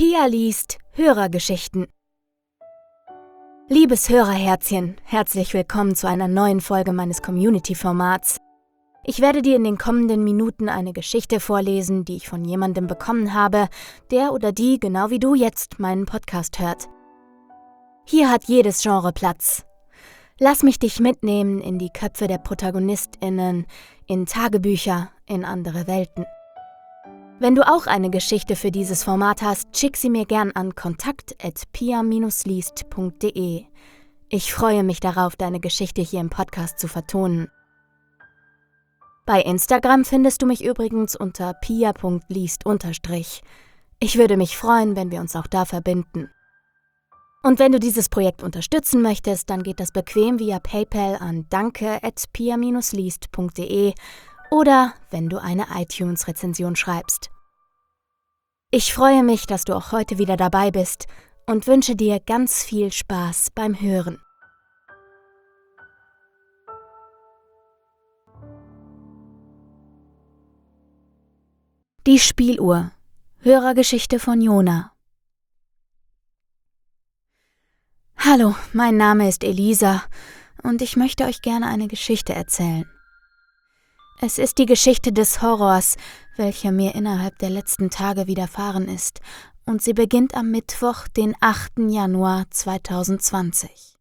Pia liest Hörergeschichten. Liebes Hörerherzchen, herzlich willkommen zu einer neuen Folge meines Community-Formats. Ich werde dir in den kommenden Minuten eine Geschichte vorlesen, die ich von jemandem bekommen habe, der oder die, genau wie du jetzt, meinen Podcast hört. Hier hat jedes Genre Platz. Lass mich dich mitnehmen in die Köpfe der ProtagonistInnen, in Tagebücher, in andere Welten. Wenn du auch eine Geschichte für dieses Format hast, schick sie mir gern an kontakt@pia-liest.de. Ich freue mich darauf, deine Geschichte hier im Podcast zu vertonen. Bei Instagram findest du mich übrigens unter pia.liest_. Ich würde mich freuen, wenn wir uns auch da verbinden. Und wenn du dieses Projekt unterstützen möchtest, dann geht das bequem via PayPal an danke@pia-liest.de oder wenn du eine iTunes-Rezension schreibst. Ich freue mich, dass du auch heute wieder dabei bist und wünsche dir ganz viel Spaß beim Hören. Die Spieluhr. Hörergeschichte von Jona. Hallo, mein Name ist Elisa und ich möchte euch gerne eine Geschichte erzählen. Es ist die Geschichte des Horrors, welche mir innerhalb der letzten Tage widerfahren ist, und sie beginnt am Mittwoch, den 8. Januar 2020.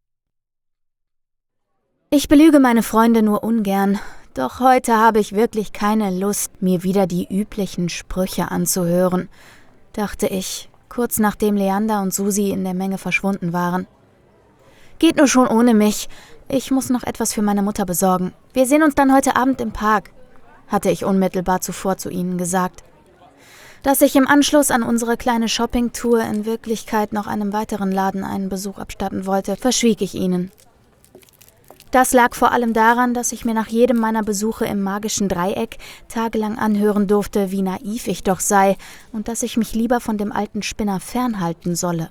Ich belüge meine Freunde nur ungern, doch heute habe ich wirklich keine Lust, mir wieder die üblichen Sprüche anzuhören, dachte ich, kurz nachdem Leander und Susi in der Menge verschwunden waren. Geht nur schon ohne mich. Ich muss noch etwas für meine Mutter besorgen. Wir sehen uns dann heute Abend im Park, hatte ich unmittelbar zuvor zu ihnen gesagt. Dass ich im Anschluss an unsere kleine Shoppingtour in Wirklichkeit noch einem weiteren Laden einen Besuch abstatten wollte, verschwieg ich ihnen. Das lag vor allem daran, dass ich mir nach jedem meiner Besuche im magischen Dreieck tagelang anhören durfte, wie naiv ich doch sei und dass ich mich lieber von dem alten Spinner fernhalten solle.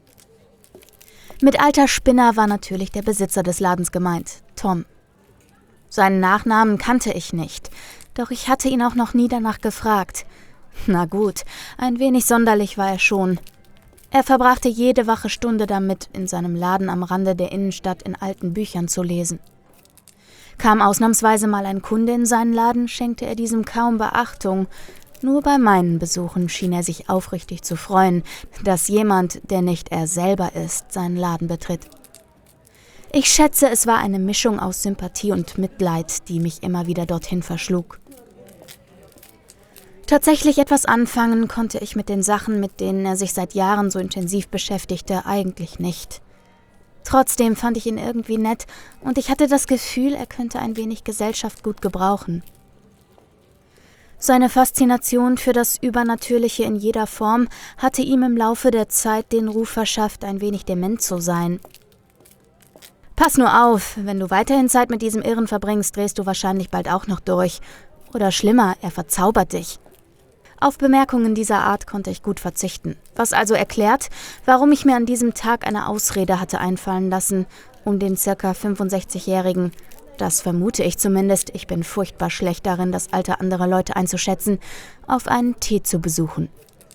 Mit alter Spinner war natürlich der Besitzer des Ladens gemeint, Tom. Seinen Nachnamen kannte ich nicht, doch ich hatte ihn auch noch nie danach gefragt. Na gut, ein wenig sonderlich war er schon. Er verbrachte jede wache Stunde damit, in seinem Laden am Rande der Innenstadt in alten Büchern zu lesen. Kam ausnahmsweise mal ein Kunde in seinen Laden, schenkte er diesem kaum Beachtung. Nur bei meinen Besuchen schien er sich aufrichtig zu freuen, dass jemand, der nicht er selber ist, seinen Laden betritt. Ich schätze, es war eine Mischung aus Sympathie und Mitleid, die mich immer wieder dorthin verschlug. Tatsächlich etwas anfangen konnte ich mit den Sachen, mit denen er sich seit Jahren so intensiv beschäftigte, eigentlich nicht. Trotzdem fand ich ihn irgendwie nett und ich hatte das Gefühl, er könnte ein wenig Gesellschaft gut gebrauchen. Seine Faszination für das Übernatürliche in jeder Form hatte ihm im Laufe der Zeit den Ruf verschafft, ein wenig dement zu sein. Pass nur auf, wenn du weiterhin Zeit mit diesem Irren verbringst, drehst du wahrscheinlich bald auch noch durch. Oder schlimmer, er verzaubert dich. Auf Bemerkungen dieser Art konnte ich gut verzichten, was also erklärt, warum ich mir an diesem Tag eine Ausrede hatte einfallen lassen, um den ca. 65-Jährigen, das vermute ich zumindest, ich bin furchtbar schlecht darin, das Alter anderer Leute einzuschätzen, auf einen Tee zu besuchen.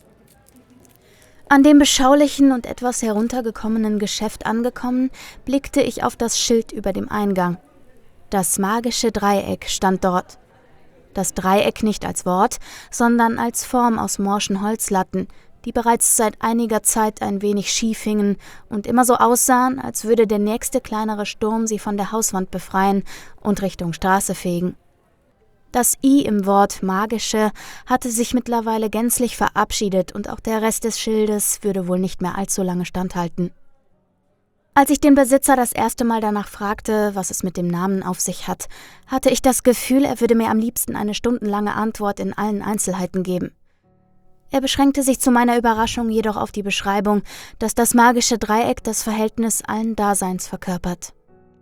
An dem beschaulichen und etwas heruntergekommenen Geschäft angekommen, blickte ich auf das Schild über dem Eingang. Das magische Dreieck stand dort. Das Dreieck nicht als Wort, sondern als Form aus morschen Holzlatten, die bereits seit einiger Zeit ein wenig schief hingen und immer so aussahen, als würde der nächste kleinere Sturm sie von der Hauswand befreien und Richtung Straße fegen. Das I im Wort magische hatte sich mittlerweile gänzlich verabschiedet und auch der Rest des Schildes würde wohl nicht mehr allzu lange standhalten. Als ich den Besitzer das erste Mal danach fragte, was es mit dem Namen auf sich hat, hatte ich das Gefühl, er würde mir am liebsten eine stundenlange Antwort in allen Einzelheiten geben. Er beschränkte sich zu meiner Überraschung jedoch auf die Beschreibung, dass das magische Dreieck das Verhältnis allen Daseins verkörpert.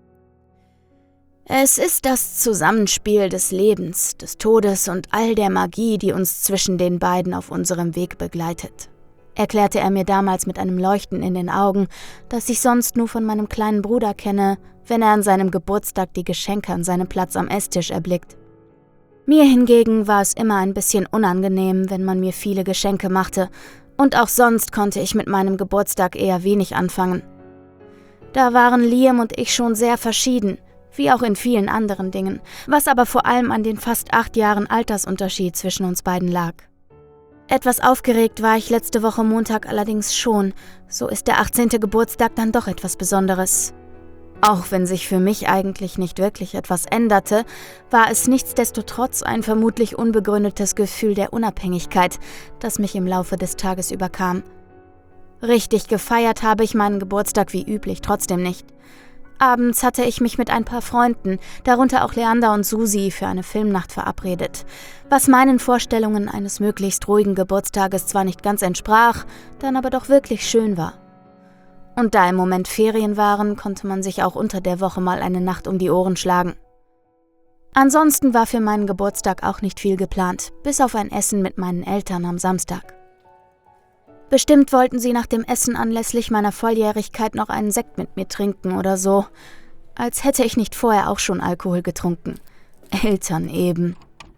Es ist das Zusammenspiel des Lebens, des Todes und all der Magie, die uns zwischen den beiden auf unserem Weg begleitet, erklärte er mir damals mit einem Leuchten in den Augen, das ich sonst nur von meinem kleinen Bruder kenne, wenn er an seinem Geburtstag die Geschenke an seinem Platz am Esstisch erblickt. Mir hingegen war es immer ein bisschen unangenehm, wenn man mir viele Geschenke machte, Und auch sonst konnte ich mit meinem Geburtstag eher wenig anfangen. Da waren Liam und ich schon sehr verschieden, wie auch in vielen anderen Dingen, was aber vor allem an den fast 8 Jahren Altersunterschied zwischen uns beiden lag. Etwas aufgeregt war ich letzte Woche Montag allerdings schon, so ist der 18. Geburtstag dann doch etwas Besonderes. Auch wenn sich für mich eigentlich nicht wirklich etwas änderte, war es nichtsdestotrotz ein vermutlich unbegründetes Gefühl der Unabhängigkeit, das mich im Laufe des Tages überkam. Richtig gefeiert habe ich meinen Geburtstag wie üblich trotzdem nicht. Abends hatte ich mich mit ein paar Freunden, darunter auch Leander und Susi, für eine Filmnacht verabredet, was meinen Vorstellungen eines möglichst ruhigen Geburtstages zwar nicht ganz entsprach, dann aber doch wirklich schön war. Und da im Moment Ferien waren, konnte man sich auch unter der Woche mal eine Nacht um die Ohren schlagen. Ansonsten war für meinen Geburtstag auch nicht viel geplant, bis auf ein Essen mit meinen Eltern am Samstag. Bestimmt wollten sie nach dem Essen anlässlich meiner Volljährigkeit noch einen Sekt mit mir trinken oder so. Als hätte ich nicht vorher auch schon Alkohol getrunken. Eltern eben.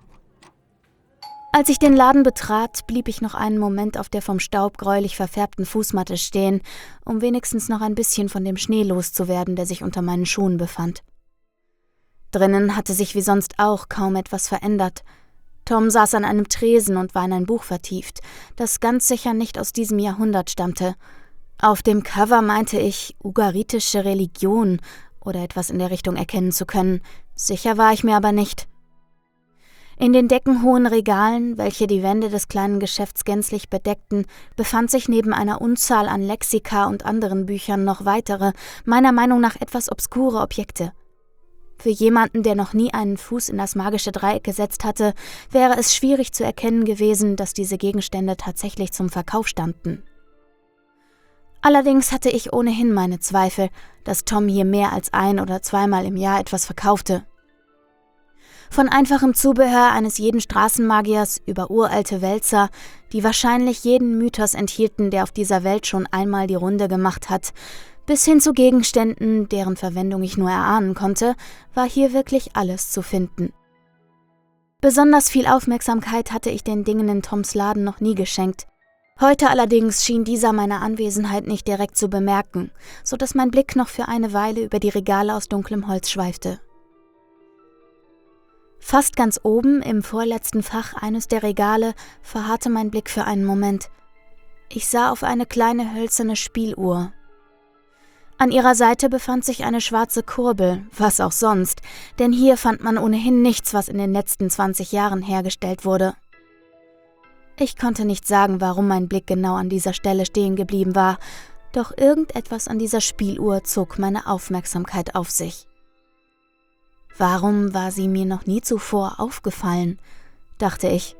Als ich den Laden betrat, blieb ich noch einen Moment auf der vom Staub gräulich verfärbten Fußmatte stehen, um wenigstens noch ein bisschen von dem Schnee loszuwerden, der sich unter meinen Schuhen befand. Drinnen hatte sich wie sonst auch kaum etwas verändert. Tom saß an einem Tresen und war in ein Buch vertieft, das ganz sicher nicht aus diesem Jahrhundert stammte. Auf dem Cover meinte ich, ugaritische Religion oder etwas in der Richtung erkennen zu können. Sicher war ich mir aber nicht. In den deckenhohen Regalen, welche die Wände des kleinen Geschäfts gänzlich bedeckten, befand sich neben einer Unzahl an Lexika und anderen Büchern noch weitere, meiner Meinung nach etwas obskure Objekte. Für jemanden, der noch nie einen Fuß in das magische Dreieck gesetzt hatte, wäre es schwierig zu erkennen gewesen, dass diese Gegenstände tatsächlich zum Verkauf standen. Allerdings hatte ich ohnehin meine Zweifel, dass Tom hier mehr als 1- oder zweimal im Jahr etwas verkaufte. Von einfachem Zubehör eines jeden Straßenmagiers über uralte Wälzer, die wahrscheinlich jeden Mythos enthielten, der auf dieser Welt schon einmal die Runde gemacht hat, bis hin zu Gegenständen, deren Verwendung ich nur erahnen konnte, war hier wirklich alles zu finden. Besonders viel Aufmerksamkeit hatte ich den Dingen in Toms Laden noch nie geschenkt. Heute allerdings schien dieser meine Anwesenheit nicht direkt zu bemerken, so dass mein Blick noch für eine Weile über die Regale aus dunklem Holz schweifte. Fast ganz oben, im vorletzten Fach eines der Regale, verharrte mein Blick für einen Moment. Ich sah auf eine kleine hölzerne Spieluhr. An ihrer Seite befand sich eine schwarze Kurbel, was auch sonst, denn hier fand man ohnehin nichts, was in den letzten 20 Jahren hergestellt wurde. Ich konnte nicht sagen, warum mein Blick genau an dieser Stelle stehen geblieben war, doch irgendetwas an dieser Spieluhr zog meine Aufmerksamkeit auf sich. Warum war sie mir noch nie zuvor aufgefallen, dachte ich.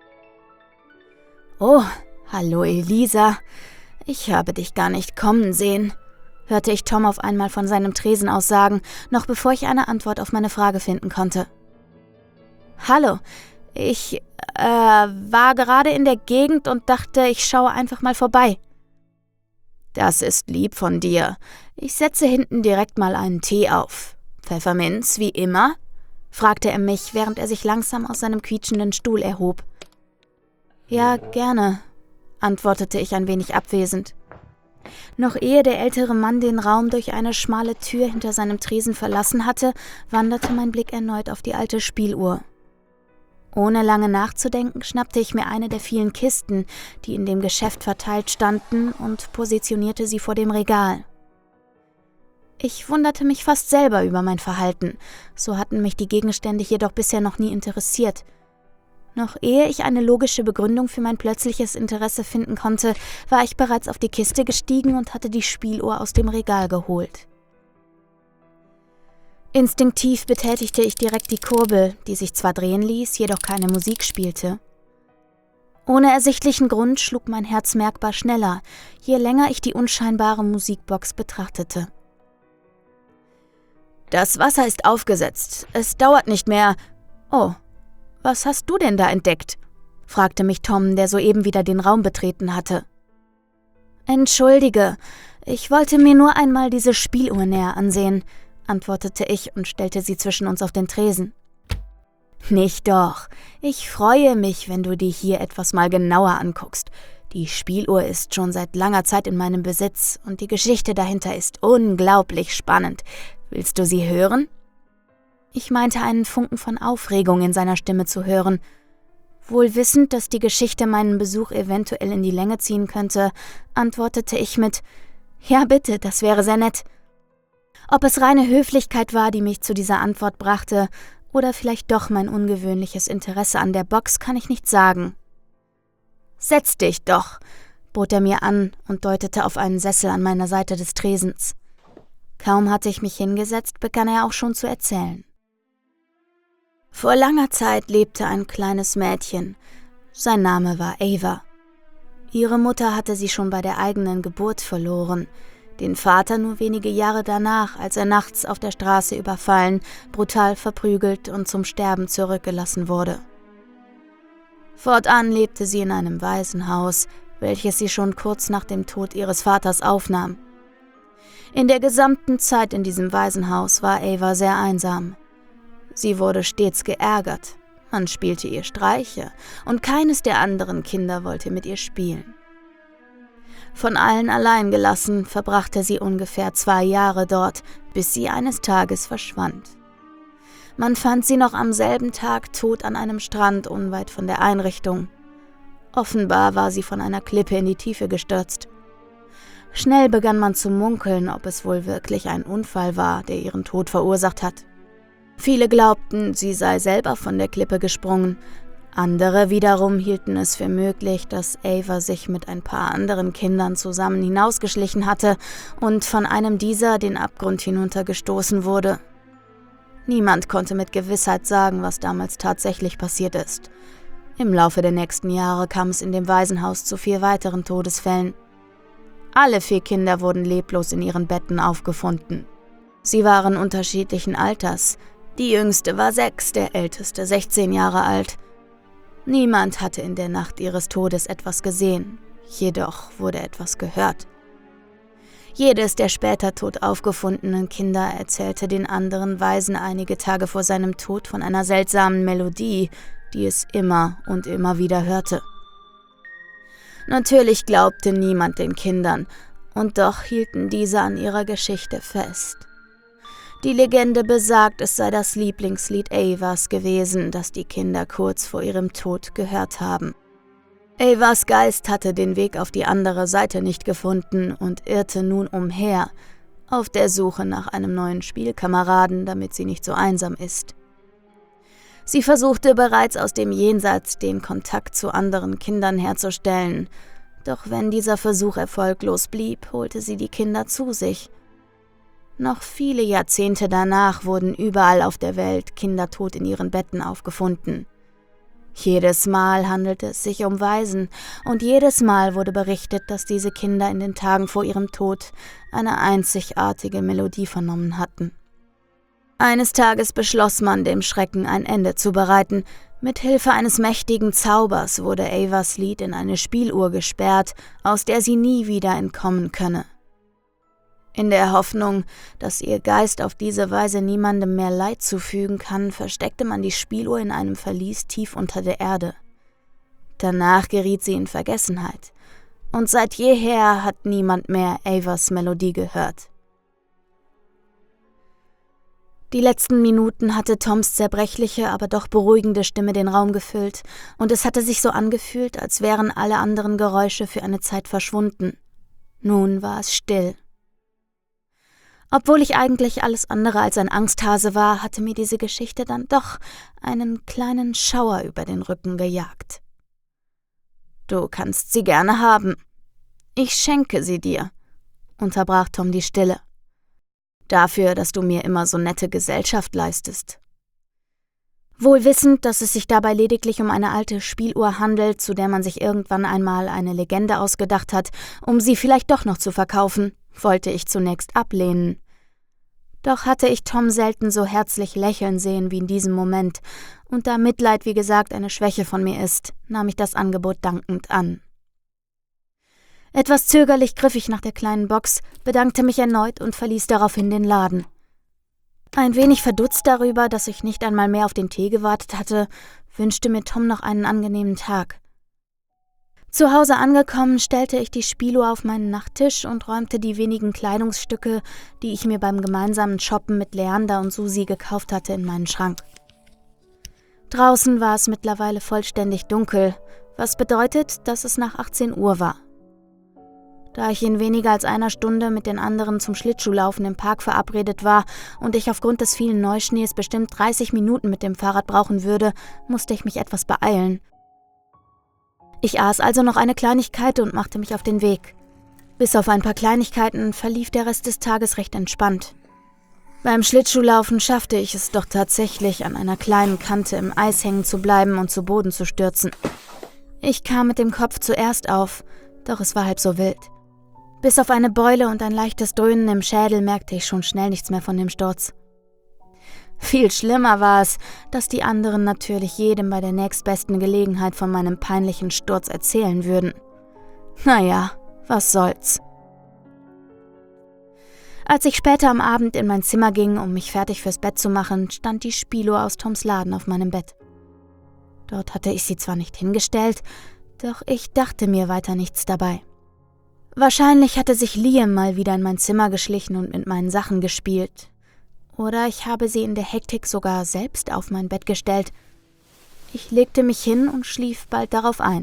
»Oh, hallo Elisa, ich habe dich gar nicht kommen sehen«, hörte ich Tom auf einmal von seinem Tresen aus sagen, noch bevor ich eine Antwort auf meine Frage finden konnte. »Hallo, ich war gerade in der Gegend und dachte, ich schaue einfach mal vorbei.« »Das ist lieb von dir. Ich setze hinten direkt mal einen Tee auf. Pfefferminz, wie immer?« fragte er mich, während er sich langsam aus seinem quietschenden Stuhl erhob. »Ja, gerne«, antwortete ich ein wenig abwesend. Noch ehe der ältere Mann den Raum durch eine schmale Tür hinter seinem Tresen verlassen hatte, wanderte mein Blick erneut auf die alte Spieluhr. Ohne lange nachzudenken, schnappte ich mir eine der vielen Kisten, die in dem Geschäft verteilt standen, und positionierte sie vor dem Regal. Ich wunderte mich fast selber über mein Verhalten, so hatten mich die Gegenstände jedoch bisher noch nie interessiert. Noch ehe ich eine logische Begründung für mein plötzliches Interesse finden konnte, war ich bereits auf die Kiste gestiegen und hatte die Spieluhr aus dem Regal geholt. Instinktiv betätigte ich direkt die Kurbel, die sich zwar drehen ließ, jedoch keine Musik spielte. Ohne ersichtlichen Grund schlug mein Herz merkbar schneller, je länger ich die unscheinbare Musikbox betrachtete. »Das Wasser ist aufgesetzt. Es dauert nicht mehr. Oh, was hast du denn da entdeckt?« fragte mich Tom, der soeben wieder den Raum betreten hatte. »Entschuldige, ich wollte mir nur einmal diese Spieluhr näher ansehen«, antwortete ich und stellte sie zwischen uns auf den Tresen. »Nicht doch. Ich freue mich, wenn du dir hier etwas mal genauer anguckst. Die Spieluhr ist schon seit langer Zeit in meinem Besitz und die Geschichte dahinter ist unglaublich spannend. Willst du sie hören?« Ich meinte, einen Funken von Aufregung in seiner Stimme zu hören. Wohl wissend, dass die Geschichte meinen Besuch eventuell in die Länge ziehen könnte, antwortete ich mit: »Ja bitte, das wäre sehr nett.« Ob es reine Höflichkeit war, die mich zu dieser Antwort brachte, oder vielleicht doch mein ungewöhnliches Interesse an der Box, kann ich nicht sagen. »Setz dich doch«, bot er mir an und deutete auf einen Sessel an meiner Seite des Tresens. Kaum hatte ich mich hingesetzt, begann er auch schon zu erzählen. Vor langer Zeit lebte ein kleines Mädchen. Sein Name war Ava. Ihre Mutter hatte sie schon bei der eigenen Geburt verloren, den Vater nur wenige Jahre danach, als er nachts auf der Straße überfallen, brutal verprügelt und zum Sterben zurückgelassen wurde. Fortan lebte sie in einem Waisenhaus, welches sie schon kurz nach dem Tod ihres Vaters aufnahm. In der gesamten Zeit in diesem Waisenhaus war Ava sehr einsam. Sie wurde stets geärgert, man spielte ihr Streiche und keines der anderen Kinder wollte mit ihr spielen. Von allen allein gelassen, verbrachte sie ungefähr 2 Jahre dort, bis sie eines Tages verschwand. Man fand sie noch am selben Tag tot an einem Strand unweit von der Einrichtung. Offenbar war sie von einer Klippe in die Tiefe gestürzt. Schnell begann man zu munkeln, ob es wohl wirklich ein Unfall war, der ihren Tod verursacht hat. Viele glaubten, sie sei selber von der Klippe gesprungen. Andere wiederum hielten es für möglich, dass Ava sich mit ein paar anderen Kindern zusammen hinausgeschlichen hatte und von einem dieser den Abgrund hinuntergestoßen wurde. Niemand konnte mit Gewissheit sagen, was damals tatsächlich passiert ist. Im Laufe der nächsten Jahre kam es in dem Waisenhaus zu 4 weiteren Todesfällen. Alle 4 Kinder wurden leblos in ihren Betten aufgefunden. Sie waren unterschiedlichen Alters. Die jüngste war 6, der älteste 16 Jahre alt. Niemand hatte in der Nacht ihres Todes etwas gesehen, jedoch wurde etwas gehört. Jedes der später tot aufgefundenen Kinder erzählte den anderen Waisen einige Tage vor seinem Tod von einer seltsamen Melodie, die es immer und immer wieder hörte. Natürlich glaubte niemand den Kindern, und doch hielten diese an ihrer Geschichte fest. Die Legende besagt, es sei das Lieblingslied Avas gewesen, das die Kinder kurz vor ihrem Tod gehört haben. Avas Geist hatte den Weg auf die andere Seite nicht gefunden und irrte nun umher, auf der Suche nach einem neuen Spielkameraden, damit sie nicht so einsam ist. Sie versuchte bereits aus dem Jenseits den Kontakt zu anderen Kindern herzustellen, doch wenn dieser Versuch erfolglos blieb, holte sie die Kinder zu sich. Noch viele Jahrzehnte danach wurden überall auf der Welt Kinder tot in ihren Betten aufgefunden. Jedes Mal handelte es sich um Waisen und jedes Mal wurde berichtet, dass diese Kinder in den Tagen vor ihrem Tod eine einzigartige Melodie vernommen hatten. Eines Tages beschloss man, dem Schrecken ein Ende zu bereiten. Mit Hilfe eines mächtigen Zaubers wurde Avas Lied in eine Spieluhr gesperrt, aus der sie nie wieder entkommen könne. In der Hoffnung, dass ihr Geist auf diese Weise niemandem mehr Leid zufügen kann, versteckte man die Spieluhr in einem Verlies tief unter der Erde. Danach geriet sie in Vergessenheit, und seit jeher hat niemand mehr Avas Melodie gehört. Die letzten Minuten hatte Toms zerbrechliche, aber doch beruhigende Stimme den Raum gefüllt, und es hatte sich so angefühlt, als wären alle anderen Geräusche für eine Zeit verschwunden. Nun war es still. Obwohl ich eigentlich alles andere als ein Angsthase war, hatte mir diese Geschichte dann doch einen kleinen Schauer über den Rücken gejagt. »Du kannst sie gerne haben. Ich schenke sie dir«, unterbrach Tom die Stille. »Dafür, dass du mir immer so nette Gesellschaft leistest.« Wohl wissend, dass es sich dabei lediglich um eine alte Spieluhr handelt, zu der man sich irgendwann einmal eine Legende ausgedacht hat, um sie vielleicht doch noch zu verkaufen, wollte ich zunächst ablehnen. Doch hatte ich Tom selten so herzlich lächeln sehen wie in diesem Moment, und da Mitleid, wie gesagt, eine Schwäche von mir ist, nahm ich das Angebot dankend an. Etwas zögerlich griff ich nach der kleinen Box, bedankte mich erneut und verließ daraufhin den Laden. Ein wenig verdutzt darüber, dass ich nicht einmal mehr auf den Tee gewartet hatte, wünschte mir Tom noch einen angenehmen Tag. Zu Hause angekommen, stellte ich die Spilo auf meinen Nachttisch und räumte die wenigen Kleidungsstücke, die ich mir beim gemeinsamen Shoppen mit Leander und Susi gekauft hatte, in meinen Schrank. Draußen war es mittlerweile vollständig dunkel, was bedeutet, dass es nach 18 Uhr war. Da ich in weniger als einer Stunde mit den anderen zum Schlittschuhlaufen im Park verabredet war und ich aufgrund des vielen Neuschnees bestimmt 30 Minuten mit dem Fahrrad brauchen würde, musste ich mich etwas beeilen. Ich aß also noch eine Kleinigkeit und machte mich auf den Weg. Bis auf ein paar Kleinigkeiten verlief der Rest des Tages recht entspannt. Beim Schlittschuhlaufen schaffte ich es doch tatsächlich, an einer kleinen Kante im Eis hängen zu bleiben und zu Boden zu stürzen. Ich kam mit dem Kopf zuerst auf, doch es war halb so wild. Bis auf eine Beule und ein leichtes Dröhnen im Schädel merkte ich schon schnell nichts mehr von dem Sturz. Viel schlimmer war es, dass die anderen natürlich jedem bei der nächstbesten Gelegenheit von meinem peinlichen Sturz erzählen würden. Naja, was soll's. Als ich später am Abend in mein Zimmer ging, um mich fertig fürs Bett zu machen, stand die Spilo aus Toms Laden auf meinem Bett. Dort hatte ich sie zwar nicht hingestellt, doch ich dachte mir weiter nichts dabei. Wahrscheinlich hatte sich Liam mal wieder in mein Zimmer geschlichen und mit meinen Sachen gespielt. Oder ich habe sie in der Hektik sogar selbst auf mein Bett gestellt. Ich legte mich hin und schlief bald darauf ein.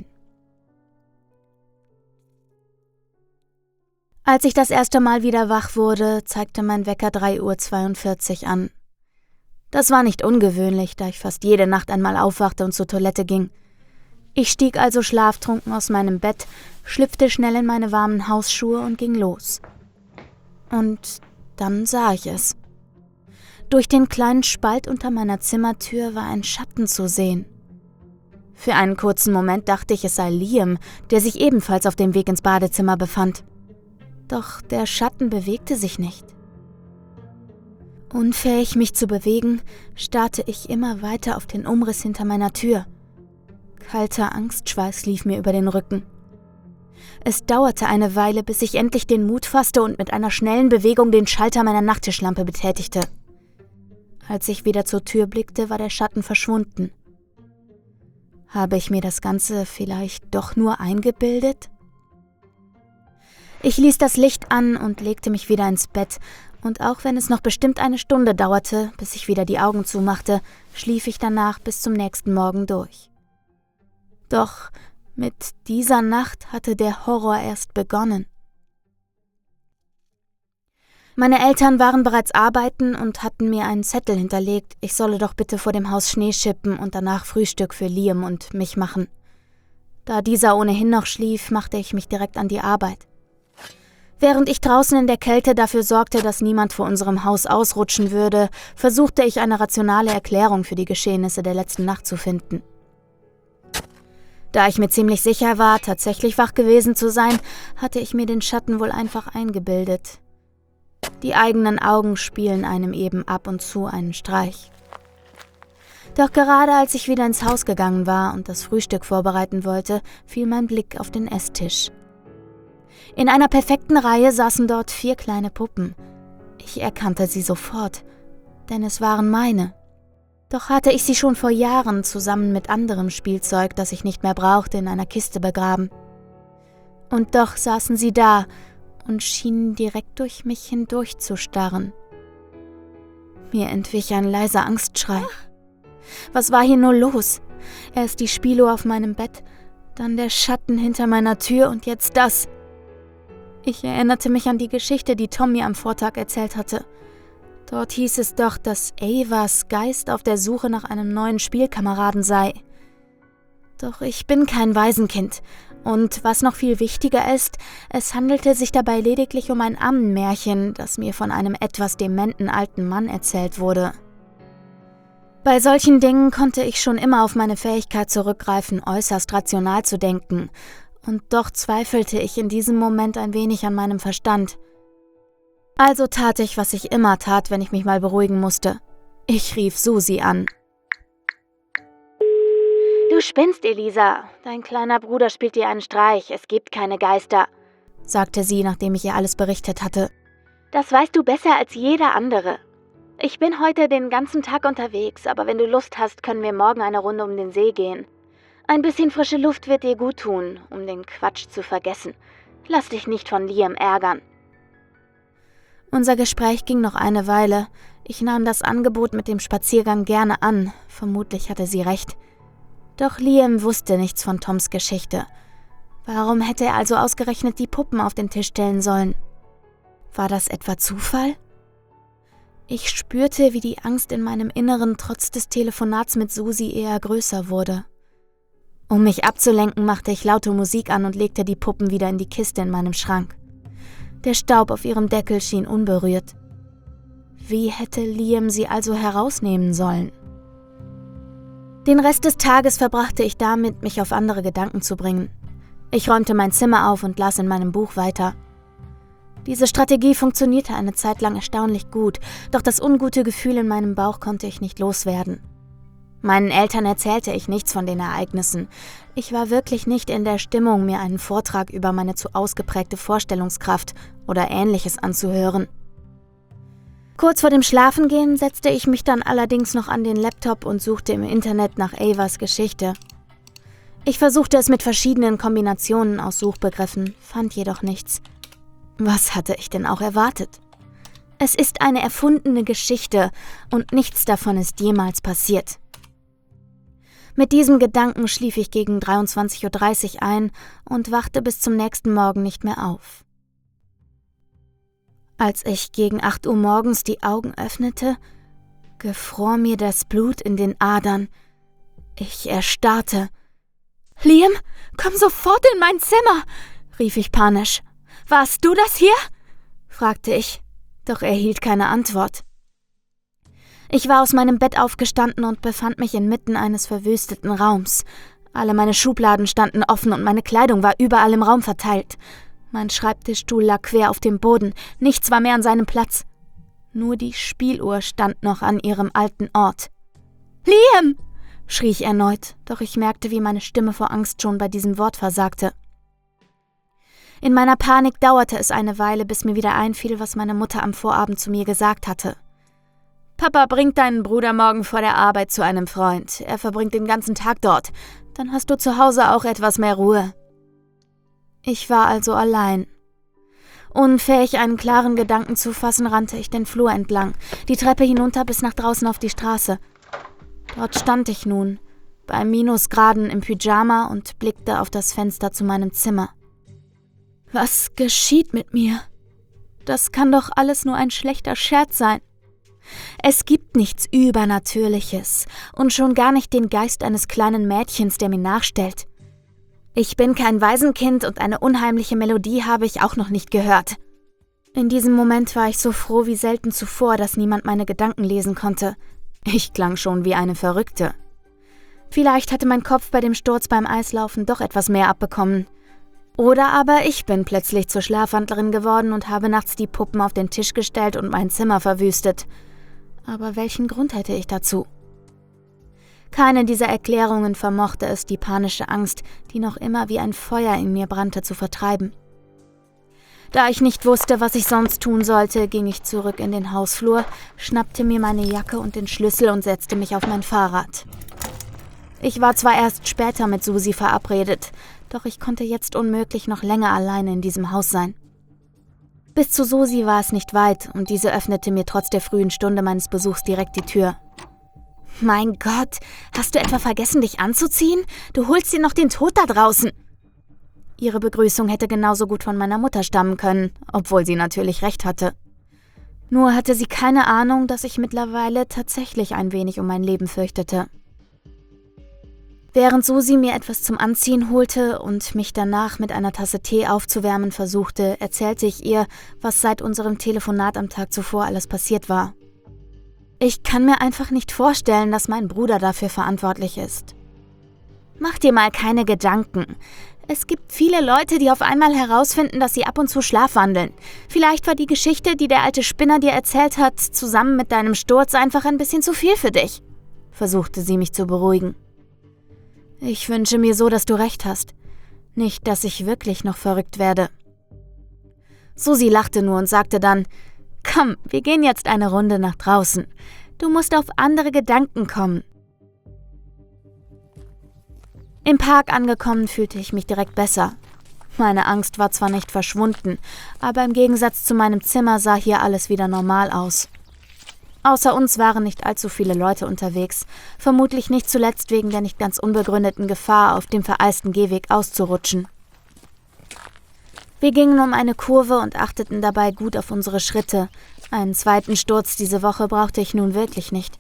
Als ich das erste Mal wieder wach wurde, zeigte mein Wecker 3:42 Uhr an. Das war nicht ungewöhnlich, da ich fast jede Nacht einmal aufwachte und zur Toilette ging. Ich stieg also schlaftrunken aus meinem Bett, schlüpfte schnell in meine warmen Hausschuhe und ging los. Und dann sah ich es. Durch den kleinen Spalt unter meiner Zimmertür war ein Schatten zu sehen. Für einen kurzen Moment dachte ich, es sei Liam, der sich ebenfalls auf dem Weg ins Badezimmer befand. Doch der Schatten bewegte sich nicht. Unfähig, mich zu bewegen, starrte ich immer weiter auf den Umriss hinter meiner Tür. Kalter Angstschweiß lief mir über den Rücken. Es dauerte eine Weile, bis ich endlich den Mut fasste und mit einer schnellen Bewegung den Schalter meiner Nachttischlampe betätigte. Als ich wieder zur Tür blickte, war der Schatten verschwunden. Habe ich mir das Ganze vielleicht doch nur eingebildet? Ich ließ das Licht an und legte mich wieder ins Bett, und auch wenn es noch bestimmt eine Stunde dauerte, bis ich wieder die Augen zumachte, schlief ich danach bis zum nächsten Morgen durch. Doch mit dieser Nacht hatte der Horror erst begonnen. Meine Eltern waren bereits arbeiten und hatten mir einen Zettel hinterlegt, ich solle doch bitte vor dem Haus Schnee schippen und danach Frühstück für Liam und mich machen. Da dieser ohnehin noch schlief, machte ich mich direkt an die Arbeit. Während ich draußen in der Kälte dafür sorgte, dass niemand vor unserem Haus ausrutschen würde, versuchte ich eine rationale Erklärung für die Geschehnisse der letzten Nacht zu finden. Da ich mir ziemlich sicher war, tatsächlich wach gewesen zu sein, hatte ich mir den Schatten wohl einfach eingebildet. Die eigenen Augen spielen einem eben ab und zu einen Streich. Doch gerade als ich wieder ins Haus gegangen war und das Frühstück vorbereiten wollte, fiel mein Blick auf den Esstisch. In einer perfekten Reihe saßen dort 4 kleine Puppen. Ich erkannte sie sofort, denn es waren meine. Doch hatte ich sie schon vor Jahren zusammen mit anderem Spielzeug, das ich nicht mehr brauchte, in einer Kiste begraben. Und doch saßen sie da und schienen direkt durch mich hindurch zu starren. Mir entwich ein leiser Angstschrei. Was war hier nur los? Erst die Spilo auf meinem Bett, dann der Schatten hinter meiner Tür und jetzt das. Ich erinnerte mich an die Geschichte, die Tom mir am Vortag erzählt hatte. Dort hieß es doch, dass Avas Geist auf der Suche nach einem neuen Spielkameraden sei. Doch ich bin kein Waisenkind. Und was noch viel wichtiger ist, es handelte sich dabei lediglich um ein Ammenmärchen, das mir von einem etwas dementen alten Mann erzählt wurde. Bei solchen Dingen konnte ich schon immer auf meine Fähigkeit zurückgreifen, äußerst rational zu denken. Und doch zweifelte ich in diesem Moment ein wenig an meinem Verstand. Also tat ich, was ich immer tat, wenn ich mich mal beruhigen musste. Ich rief Susi an. »Du spinnst, Elisa. Dein kleiner Bruder spielt dir einen Streich. Es gibt keine Geister«, sagte sie, nachdem ich ihr alles berichtet hatte. »Das weißt du besser als jeder andere. Ich bin heute den ganzen Tag unterwegs, aber wenn du Lust hast, können wir morgen eine Runde um den See gehen. Ein bisschen frische Luft wird dir gut tun, um den Quatsch zu vergessen. Lass dich nicht von Liam ärgern. Unser Gespräch ging noch eine Weile. Ich nahm das Angebot mit dem Spaziergang gerne an. Vermutlich hatte sie recht. Doch Liam wusste nichts von Toms Geschichte. Warum hätte er also ausgerechnet die Puppen auf den Tisch stellen sollen? War das etwa Zufall? Ich spürte, wie die Angst in meinem Inneren trotz des Telefonats mit Susi eher größer wurde. Um mich abzulenken, machte ich laute Musik an und legte die Puppen wieder in die Kiste in meinem Schrank. Der Staub auf ihrem Deckel schien unberührt. Wie hätte Liam sie also herausnehmen sollen? Den Rest des Tages verbrachte ich damit, mich auf andere Gedanken zu bringen. Ich räumte mein Zimmer auf und las in meinem Buch weiter. Diese Strategie funktionierte eine Zeit lang erstaunlich gut, doch das ungute Gefühl in meinem Bauch konnte ich nicht loswerden. Meinen Eltern erzählte ich nichts von den Ereignissen. Ich war wirklich nicht in der Stimmung, mir einen Vortrag über meine zu ausgeprägte Vorstellungskraft oder Ähnliches anzuhören. Kurz vor dem Schlafengehen setzte ich mich dann allerdings noch an den Laptop und suchte im Internet nach Avas Geschichte. Ich versuchte es mit verschiedenen Kombinationen aus Suchbegriffen, fand jedoch nichts. Was hatte ich denn auch erwartet? Es ist eine erfundene Geschichte und nichts davon ist jemals passiert. Mit diesem Gedanken schlief ich gegen 23:30 Uhr ein und wachte bis zum nächsten Morgen nicht mehr auf. Als ich gegen 8 Uhr morgens die Augen öffnete, gefror mir das Blut in den Adern. Ich erstarrte. »Liam, komm sofort in mein Zimmer«, rief ich panisch. »Warst du das hier?« fragte ich, doch er hielt keine Antwort. Ich war aus meinem Bett aufgestanden und befand mich inmitten eines verwüsteten Raums. Alle meine Schubladen standen offen und meine Kleidung war überall im Raum verteilt. Mein Schreibtischstuhl lag quer auf dem Boden, nichts war mehr an seinem Platz. Nur die Spieluhr stand noch an ihrem alten Ort. »Liam!« schrie ich erneut, doch ich merkte, wie meine Stimme vor Angst schon bei diesem Wort versagte. In meiner Panik dauerte es eine Weile, bis mir wieder einfiel, was meine Mutter am Vorabend zu mir gesagt hatte. »Papa bringt deinen Bruder morgen vor der Arbeit zu einem Freund. Er verbringt den ganzen Tag dort. Dann hast du zu Hause auch etwas mehr Ruhe.« Ich war also allein. Unfähig, einen klaren Gedanken zu fassen, rannte ich den Flur entlang, die Treppe hinunter bis nach draußen auf die Straße. Dort stand ich nun, bei Minusgraden im Pyjama und blickte auf das Fenster zu meinem Zimmer. Was geschieht mit mir? Das kann doch alles nur ein schlechter Scherz sein. Es gibt nichts Übernatürliches und schon gar nicht den Geist eines kleinen Mädchens, der mir nachstellt. Ich bin kein Waisenkind und eine unheimliche Melodie habe ich auch noch nicht gehört. In diesem Moment war ich so froh wie selten zuvor, dass niemand meine Gedanken lesen konnte. Ich klang schon wie eine Verrückte. Vielleicht hatte mein Kopf bei dem Sturz beim Eislaufen doch etwas mehr abbekommen. Oder aber ich bin plötzlich zur Schlafwandlerin geworden und habe nachts die Puppen auf den Tisch gestellt und mein Zimmer verwüstet. Aber welchen Grund hätte ich dazu? Keine dieser Erklärungen vermochte es, die panische Angst, die noch immer wie ein Feuer in mir brannte, zu vertreiben. Da ich nicht wusste, was ich sonst tun sollte, ging ich zurück in den Hausflur, schnappte mir meine Jacke und den Schlüssel und setzte mich auf mein Fahrrad. Ich war zwar erst später mit Susi verabredet, doch ich konnte jetzt unmöglich noch länger alleine in diesem Haus sein. Bis zu Susi war es nicht weit und diese öffnete mir trotz der frühen Stunde meines Besuchs direkt die Tür. »Mein Gott, hast du etwa vergessen, dich anzuziehen? Du holst dir noch den Tod da draußen!« Ihre Begrüßung hätte genauso gut von meiner Mutter stammen können, obwohl sie natürlich recht hatte. Nur hatte sie keine Ahnung, dass ich mittlerweile tatsächlich ein wenig um mein Leben fürchtete. Während Susi mir etwas zum Anziehen holte und mich danach mit einer Tasse Tee aufzuwärmen versuchte, erzählte ich ihr, was seit unserem Telefonat am Tag zuvor alles passiert war. Ich kann mir einfach nicht vorstellen, dass mein Bruder dafür verantwortlich ist. Mach dir mal keine Gedanken. Es gibt viele Leute, die auf einmal herausfinden, dass sie ab und zu schlafwandeln. Vielleicht war die Geschichte, die der alte Spinner dir erzählt hat, zusammen mit deinem Sturz einfach ein bisschen zu viel für dich, versuchte sie mich zu beruhigen. Ich wünsche mir so, dass du recht hast. Nicht, dass ich wirklich noch verrückt werde. Susi lachte nur und sagte dann, »Komm, wir gehen jetzt eine Runde nach draußen. Du musst auf andere Gedanken kommen.« Im Park angekommen fühlte ich mich direkt besser. Meine Angst war zwar nicht verschwunden, aber im Gegensatz zu meinem Zimmer sah hier alles wieder normal aus. Außer uns waren nicht allzu viele Leute unterwegs, vermutlich nicht zuletzt wegen der nicht ganz unbegründeten Gefahr, auf dem vereisten Gehweg auszurutschen. Wir gingen um eine Kurve und achteten dabei gut auf unsere Schritte. Einen zweiten Sturz diese Woche brauchte ich nun wirklich nicht.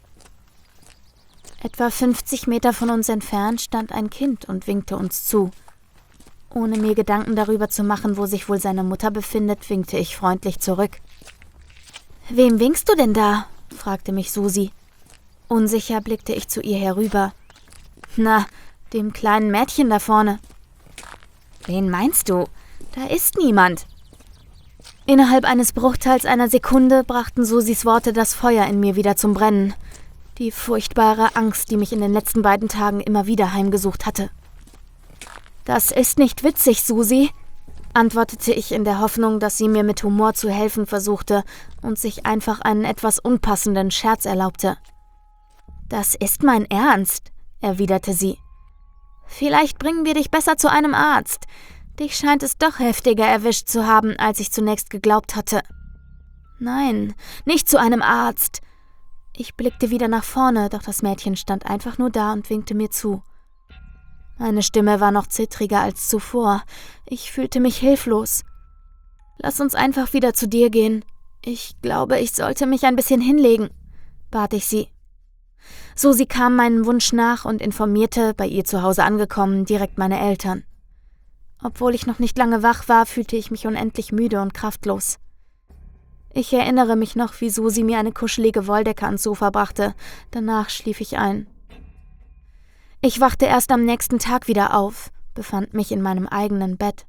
Etwa 50 Meter von uns entfernt stand ein Kind und winkte uns zu. Ohne mir Gedanken darüber zu machen, wo sich wohl seine Mutter befindet, winkte ich freundlich zurück. »Wem winkst du denn da?« fragte mich Susi. Unsicher blickte ich zu ihr herüber. »Na, dem kleinen Mädchen da vorne.« »Wen meinst du? Da ist niemand.« Innerhalb eines Bruchteils einer Sekunde brachten Susis Worte das Feuer in mir wieder zum Brennen. Die furchtbare Angst, die mich in den letzten beiden Tagen immer wieder heimgesucht hatte. »Das ist nicht witzig, Susi«, antwortete ich in der Hoffnung, dass sie mir mit Humor zu helfen versuchte und sich einfach einen etwas unpassenden Scherz erlaubte. »Das ist mein Ernst«, erwiderte sie. »Vielleicht bringen wir dich besser zu einem Arzt. Dich scheint es doch heftiger erwischt zu haben, als ich zunächst geglaubt hatte.« »Nein, nicht zu einem Arzt.« Ich blickte wieder nach vorne, doch das Mädchen stand einfach nur da und winkte mir zu. Meine Stimme war noch zittriger als zuvor. Ich fühlte mich hilflos. »Lass uns einfach wieder zu dir gehen. Ich glaube, ich sollte mich ein bisschen hinlegen«, bat ich sie. Susi kam meinem Wunsch nach und informierte, bei ihr zu Hause angekommen, direkt meine Eltern. Obwohl ich noch nicht lange wach war, fühlte ich mich unendlich müde und kraftlos. Ich erinnere mich noch, wie Susi mir eine kuschelige Wolldecke ans Sofa brachte. Danach schlief ich ein. Ich wachte erst am nächsten Tag wieder auf, befand mich in meinem eigenen Bett.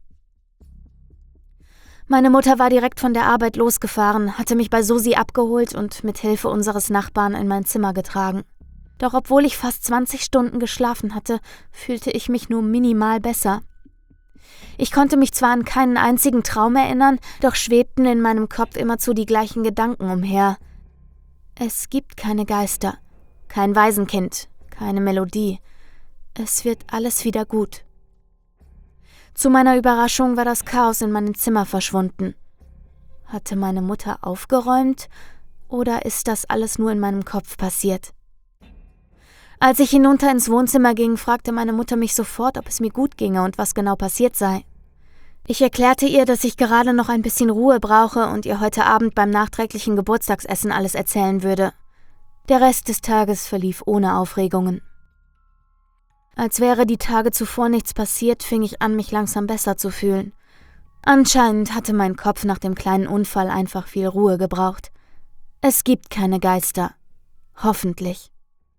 Meine Mutter war direkt von der Arbeit losgefahren, hatte mich bei Susi abgeholt und mit Hilfe unseres Nachbarn in mein Zimmer getragen. Doch obwohl ich fast 20 Stunden geschlafen hatte, fühlte ich mich nur minimal besser. Ich konnte mich zwar an keinen einzigen Traum erinnern, doch schwebten in meinem Kopf immerzu die gleichen Gedanken umher. Es gibt keine Geister, kein Waisenkind, keine Melodie. Es wird alles wieder gut. Zu meiner Überraschung war das Chaos in meinem Zimmer verschwunden. Hatte meine Mutter aufgeräumt oder ist das alles nur in meinem Kopf passiert? Als ich hinunter ins Wohnzimmer ging, fragte meine Mutter mich sofort, ob es mir gut ginge und was genau passiert sei. Ich erklärte ihr, dass ich gerade noch ein bisschen Ruhe brauche und ihr heute Abend beim nachträglichen Geburtstagsessen alles erzählen würde. Der Rest des Tages verlief ohne Aufregungen. Als wäre die Tage zuvor nichts passiert, fing ich an, mich langsam besser zu fühlen. Anscheinend hatte mein Kopf nach dem kleinen Unfall einfach viel Ruhe gebraucht. Es gibt keine Geister. Hoffentlich.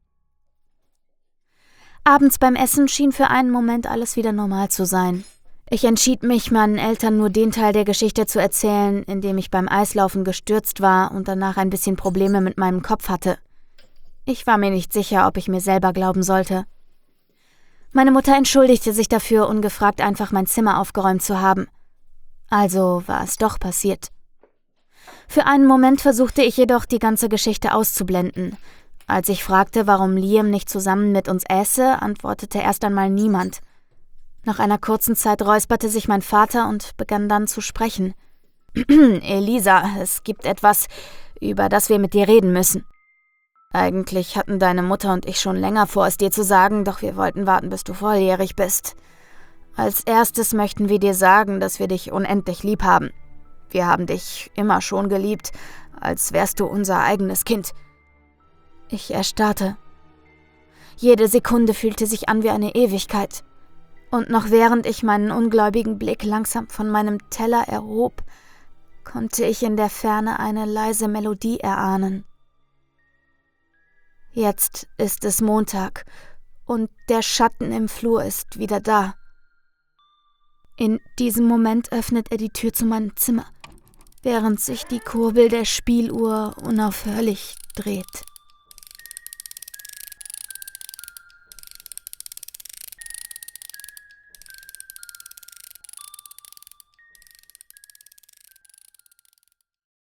Abends beim Essen schien für einen Moment alles wieder normal zu sein. Ich entschied mich, meinen Eltern nur den Teil der Geschichte zu erzählen, in dem ich beim Eislaufen gestürzt war und danach ein bisschen Probleme mit meinem Kopf hatte. Ich war mir nicht sicher, ob ich mir selber glauben sollte. Meine Mutter entschuldigte sich dafür, ungefragt einfach mein Zimmer aufgeräumt zu haben. Also war es doch passiert. Für einen Moment versuchte ich jedoch, die ganze Geschichte auszublenden. Als ich fragte, warum Liam nicht zusammen mit uns äße, antwortete erst einmal niemand. Nach einer kurzen Zeit räusperte sich mein Vater und begann dann zu sprechen. »Elisa, es gibt etwas, über das wir mit dir reden müssen. Eigentlich hatten deine Mutter und ich schon länger vor, es dir zu sagen, doch wir wollten warten, bis du volljährig bist. Als erstes möchten wir dir sagen, dass wir dich unendlich lieb haben. Wir haben dich immer schon geliebt, als wärst du unser eigenes Kind.« Ich erstarrte. Jede Sekunde fühlte sich an wie eine Ewigkeit. Und noch während ich meinen ungläubigen Blick langsam von meinem Teller erhob, konnte ich in der Ferne eine leise Melodie erahnen. Jetzt ist es Montag und der Schatten im Flur ist wieder da. In diesem Moment öffnet er die Tür zu meinem Zimmer, während sich die Kurbel der Spieluhr unaufhörlich dreht.